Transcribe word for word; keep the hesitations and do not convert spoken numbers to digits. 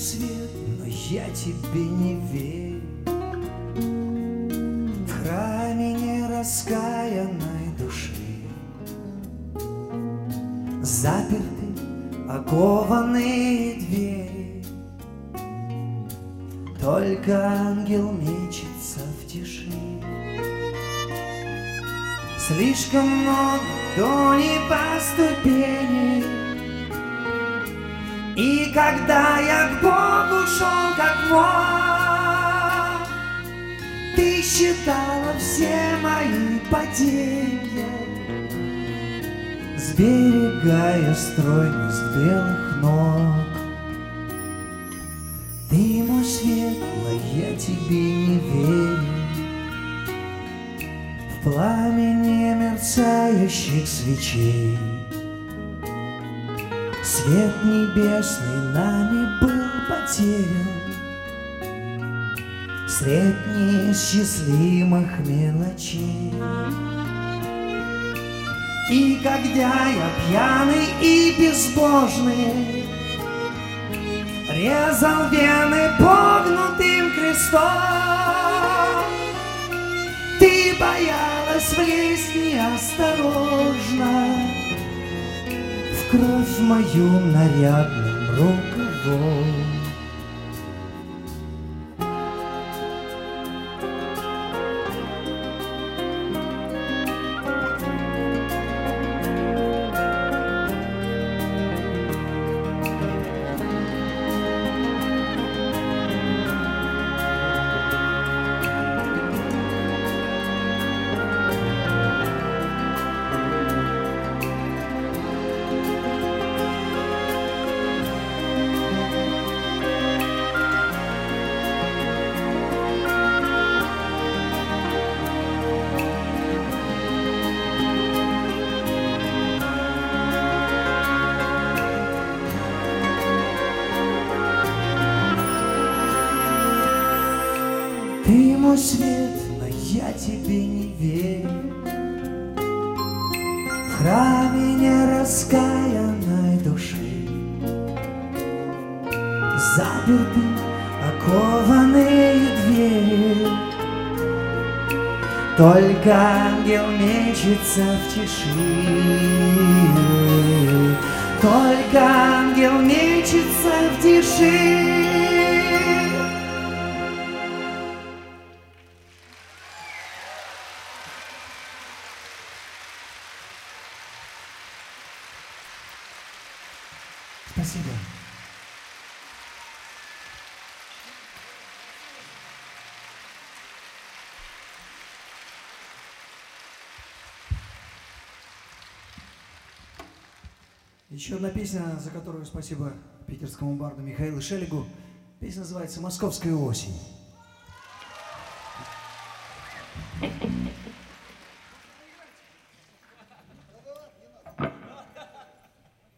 свет, но я тебе не верю. В храме нераскаянной души заперты окованные двери. Только ангел мечется в тиши. Слишком много доней по ступени. И когда я к Богу шел как мог, ты считала все мои падения, сберегая стройность белых ног. Ты мой свет, но я тебе не верю. В пламени мерцающих свечей свет небесный нами был потерян средь неисчислимых мелочей. И когда я пьяный и безбожный резал вены погнутым крестом, ты боялась влезть неосторожно в кровь мою нарядным рукавом. Ты мой свет, но я тебе не верю. В храме нераскаянной души заперты окованные двери. Только ангел мечется в тиши. Только ангел мечется в тиши. Спасибо. Еще одна песня, за которую спасибо питерскому барду Михаилу Шелегу. Песня называется «Московская осень».